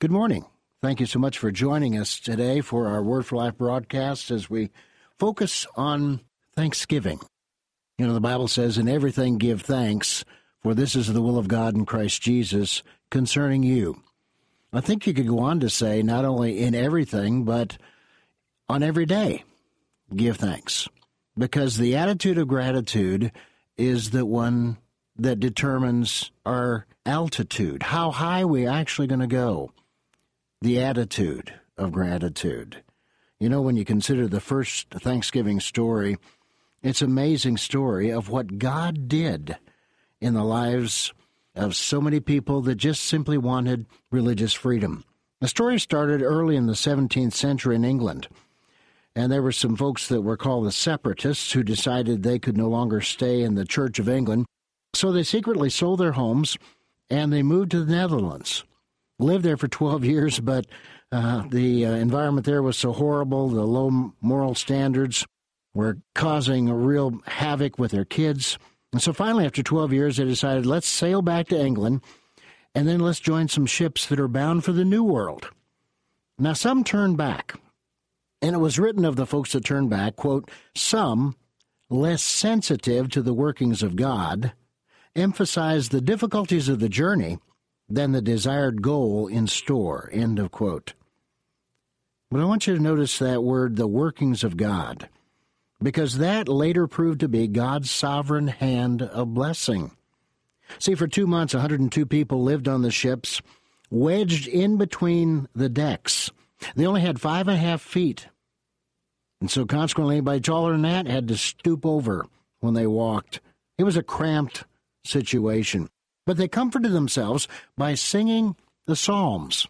Good morning. Thank you so much for joining us today for our Word for Life broadcast as we focus on Thanksgiving. You know, the Bible says, "In everything give thanks, for this is the will of God in Christ Jesus concerning you." I think you could go on to say not only in everything, but on every day, give thanks. Because the attitude of gratitude is the one that determines our altitude, how high we're actually going to go. The attitude of gratitude. You know, when you consider the first Thanksgiving story, it's an amazing story of what God did in the lives of so many people that just simply wanted religious freedom. The story started early in the 17th century in England, and there were some folks that were called the Separatists who decided they could no longer stay in the Church of England, so they secretly sold their homes and they moved to the Netherlands. Lived there for 12 years, but the environment there was so horrible. The low moral standards were causing a real havoc with their kids. And so finally, after 12 years, they decided, let's sail back to England, and then let's join some ships that are bound for the New World. Now, some turned back, and it was written of the folks that turned back, quote, "Some, less sensitive to the workings of God, emphasized the difficulties of the journey than the desired goal in store," end of quote. But I want you to notice that word, the workings of God, because that later proved to be God's sovereign hand of blessing. See, for 2 months, 102 people lived on the ships, wedged in between the decks. They only had 5.5 feet. And so consequently, anybody taller than that had to stoop over when they walked. It was a cramped situation. But they comforted themselves by singing the Psalms.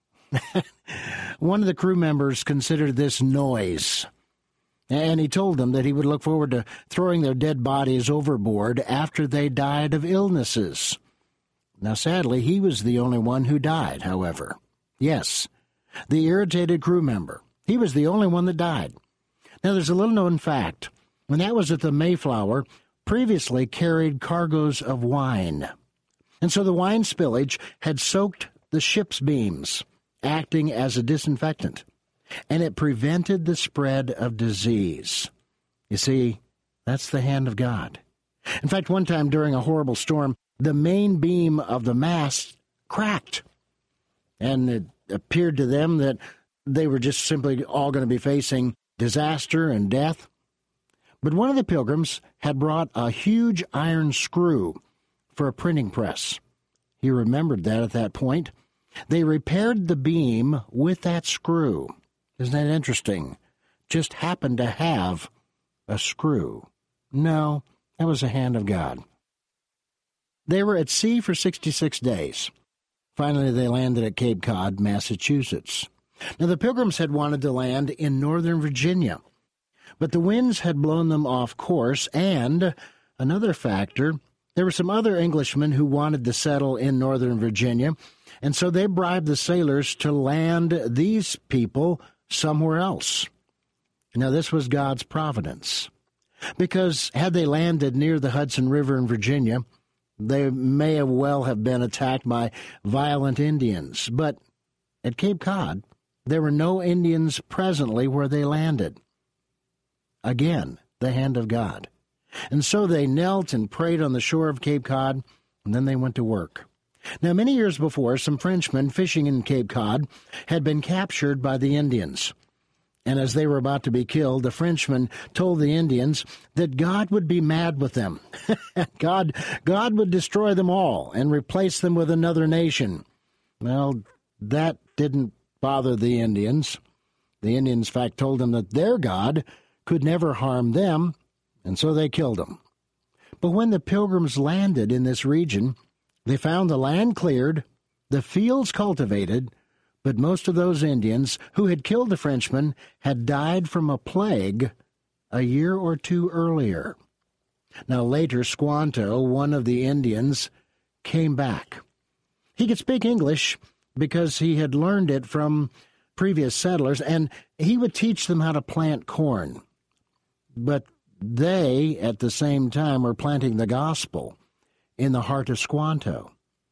One of the crew members considered this noise, and he told them that he would look forward to throwing their dead bodies overboard after they died of illnesses. Now, sadly, he was the only one who died, however. Yes, the irritated crew member. He was the only one that died. Now, there's a little-known fact, and that was that the Mayflower previously carried cargoes of wine. And so the wine spillage had soaked the ship's beams, acting as a disinfectant, and it prevented the spread of disease. You see, that's the hand of God. In fact, one time during a horrible storm, the main beam of the mast cracked, and it appeared to them that they were just simply all going to be facing disaster and death. But one of the pilgrims had brought a huge iron screw for a printing press. He remembered that at that point. They repaired the beam with that screw. Isn't that interesting? Just happened to have a screw. No, that was the hand of God. They were at sea for 66 days. Finally, they landed at Cape Cod, Massachusetts. Now, the Pilgrims had wanted to land in northern Virginia, but the winds had blown them off course, and another factor, there were some other Englishmen who wanted to settle in northern Virginia, and so they bribed the sailors to land these people somewhere else. Now, this was God's providence, because had they landed near the Hudson River in Virginia, they may well have been attacked by violent Indians. But at Cape Cod, there were no Indians presently where they landed. Again, the hand of God. And so they knelt and prayed on the shore of Cape Cod, and then they went to work. Now, many years before, some Frenchmen fishing in Cape Cod had been captured by the Indians. And as they were about to be killed, the Frenchmen told the Indians that God would be mad with them. God would destroy them all and replace them with another nation. Well, that didn't bother the Indians. The Indians, in fact, told them that their God could never harm them, and so they killed him. But when the Pilgrims landed in this region, they found the land cleared, the fields cultivated, but most of those Indians who had killed the Frenchmen had died from a plague a year or two earlier. Now later, Squanto, one of the Indians, came back. He could speak English because he had learned it from previous settlers, and he would teach them how to plant corn. But they, at the same time, were planting the gospel in the heart of Squanto.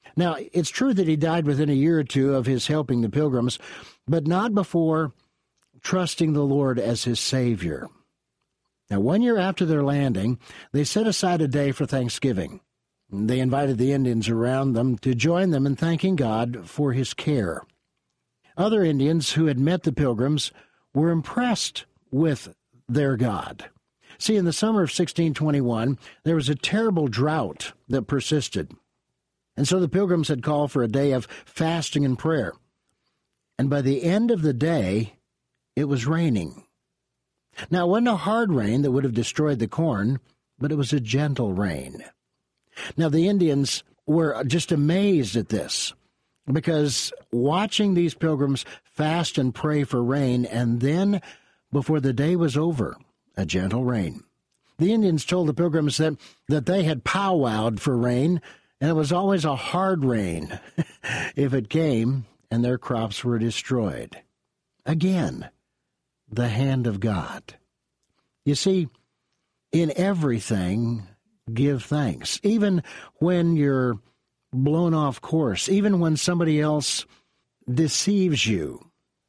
Now, it's true that he died within a year or two of his helping the Pilgrims, but not before trusting the Lord as his Savior. Now, 1 year after their landing, they set aside a day for Thanksgiving. They invited the Indians around them to join them in thanking God for his care. Other Indians who had met the Pilgrims were impressed with their God. See, in the summer of 1621, there was a terrible drought that persisted. And so the Pilgrims had called for a day of fasting and prayer. And by the end of the day, it was raining. Now, it wasn't a hard rain that would have destroyed the corn, but it was a gentle rain. Now, the Indians were just amazed at this, because watching these pilgrims fast and pray for rain, and then, before the day was over, a gentle rain. The Indians told the pilgrims that they had powwowed for rain, and it was always a hard rain if it came, and their crops were destroyed. Again, the hand of God. You see, in everything, give thanks. Even when you're blown off course, even when somebody else deceives you,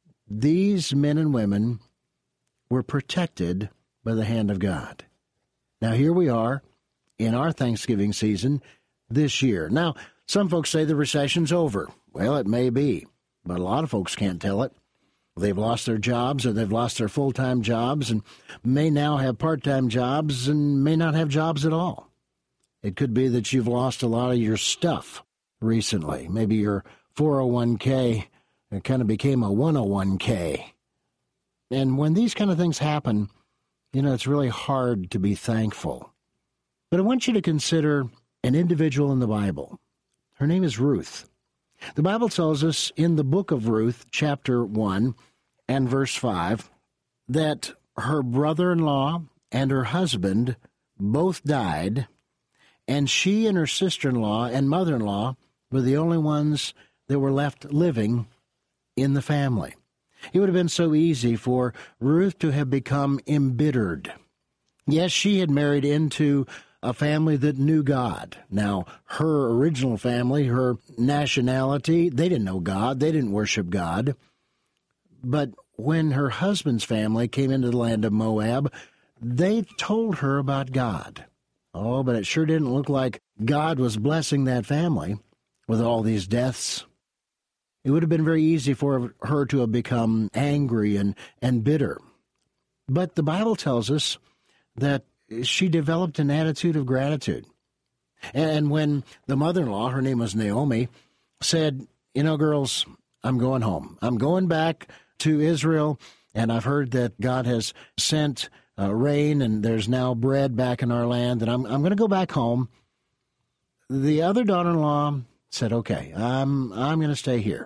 these men and women were protected by the hand of God. Now, here we are in our Thanksgiving season this year. Now, some folks say the recession's over. Well, it may be, but a lot of folks can't tell it. They've lost their jobs, or they've lost their full-time jobs, and may now have part-time jobs and may not have jobs at all. It could be that you've lost a lot of your stuff recently. Maybe your 401k kind of became a 101k. And when these kind of things happen, it's really hard to be thankful. But I want you to consider an individual in the Bible. Her name is Ruth. The Bible tells us in the book of Ruth, chapter 1 and verse 5, that her brother-in-law and her husband both died, and she and her sister-in-law and mother-in-law were the only ones that were left living in the family. It would have been so easy for Ruth to have become embittered. Yes, she had married into a family that knew God. Now, her original family, her nationality, they didn't know God. They didn't worship God. But when her husband's family came into the land of Moab, they told her about God. Oh, but it sure didn't look like God was blessing that family with all these deaths. It would have been very easy for her to have become angry and bitter. But the Bible tells us that she developed an attitude of gratitude. And when the mother-in-law, her name was Naomi, said, girls, I'm going home. I'm going back to Israel, and I've heard that God has sent rain, and there's now bread back in our land, and I'm going to go back home. The other daughter-in-law said, okay, I'm going to stay here.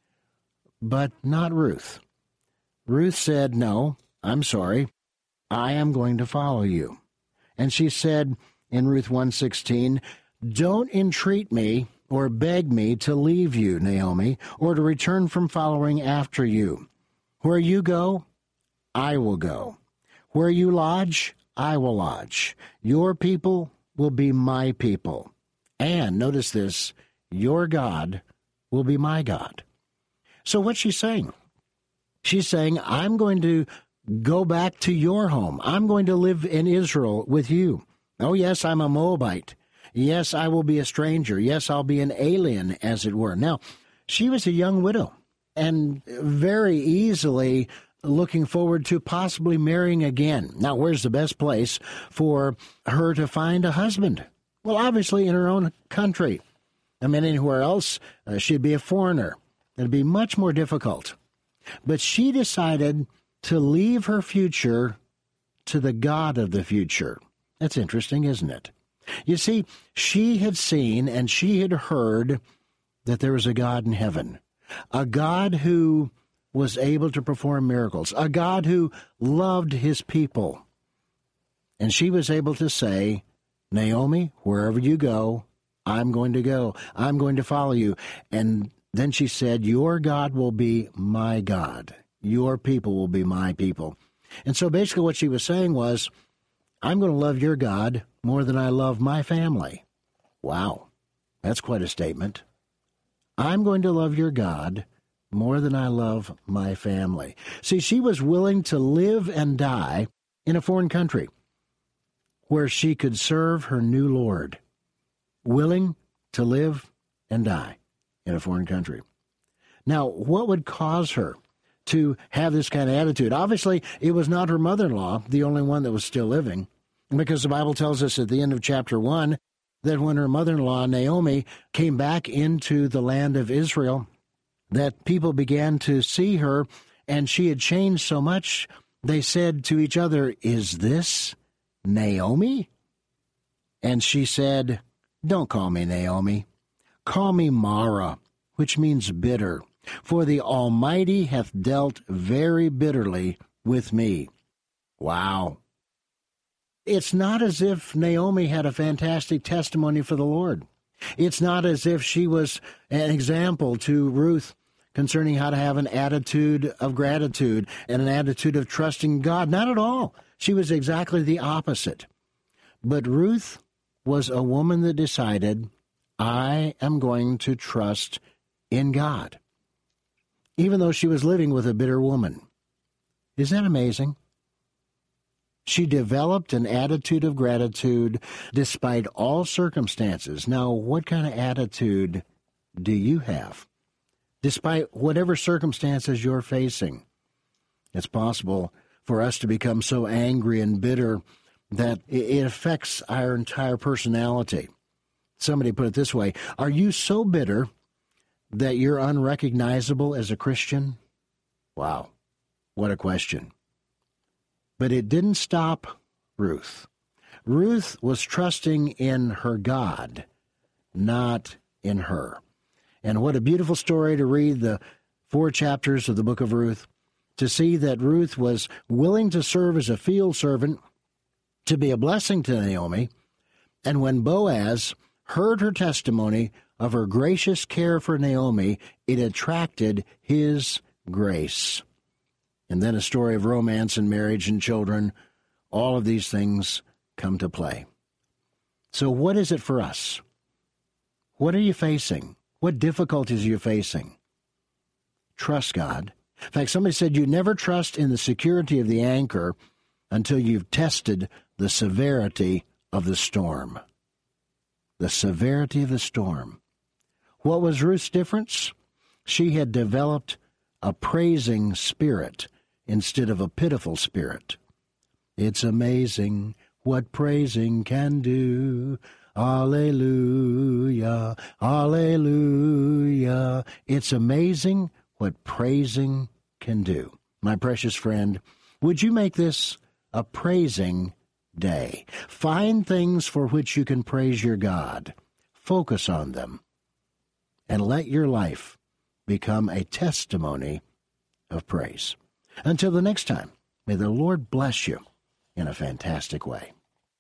But not Ruth. Ruth said, no, I'm sorry. I am going to follow you. And she said in Ruth 1:16, don't entreat me or beg me to leave you, Naomi, or to return from following after you. Where you go, I will go. Where you lodge, I will lodge. Your people will be my people. And, notice this, your God will be my God. So what's she saying? She's saying, I'm going to go back to your home. I'm going to live in Israel with you. Oh, yes, I'm a Moabite. Yes, I will be a stranger. Yes, I'll be an alien, as it were. Now, she was a young widow and very easily looking forward to possibly marrying again. Now, where's the best place for her to find a husband? Well, obviously in her own country. I mean, anywhere else, she'd be a foreigner. It'd be much more difficult. But she decided to leave her future to the God of the future. That's interesting, isn't it? You see, she had seen and she had heard that there was a God in heaven, a God who was able to perform miracles, a God who loved his people. And she was able to say, Naomi, wherever you go, I'm going to go. I'm going to follow you. And then she said, your God will be my God. Your people will be my people. And so basically what she was saying was, I'm going to love your God more than I love my family. Wow, that's quite a statement. I'm going to love your God more than I love my family. See, she was willing to live and die in a foreign country where she could serve her new Lord. Willing to live and die in a foreign country. Now, what would cause her to have this kind of attitude? Obviously, it was not her mother-in-law, the only one that was still living, because the Bible tells us at the end of chapter 1 that when her mother-in-law, Naomi, came back into the land of Israel, that people began to see her, and she had changed so much, they said to each other, "Is this Naomi?" And she said, "Don't call me Naomi. Call me Mara," which means bitter. "For the Almighty hath dealt very bitterly with me." Wow. It's not as if Naomi had a fantastic testimony for the Lord. It's not as if she was an example to Ruth concerning how to have an attitude of gratitude and an attitude of trusting God. Not at all. She was exactly the opposite. But Ruth was a woman that decided, I am going to trust in God, even though she was living with a bitter woman. Isn't that amazing? She developed an attitude of gratitude despite all circumstances. Now, what kind of attitude do you have? Despite whatever circumstances you're facing, it's possible for us to become so angry and bitter that it affects our entire personality. Somebody put it this way: are you so bitter that you're unrecognizable as a Christian? Wow, what a question. But it didn't stop Ruth. Ruth was trusting in her God, not in her. And what a beautiful story to read the 4 chapters of the book of Ruth, to see that Ruth was willing to serve as a field servant, to be a blessing to Naomi. And when Boaz heard her testimony of her gracious care for Naomi, it attracted his grace. And then a story of romance and marriage and children, all of these things come to play. So what is it for us? What are you facing? What difficulties are you facing? Trust God. In fact, somebody said you never trust in the security of the anchor until you've tested the severity of the storm. The severity of the storm. What was Ruth's difference? She had developed a praising spirit instead of a pitiful spirit. It's amazing what praising can do. Alleluia, alleluia. It's amazing what praising can do. My precious friend, would you make this a praising day? Find things for which you can praise your God. Focus on them. And let your life become a testimony of praise. Until the next time, may the Lord bless you in a fantastic way.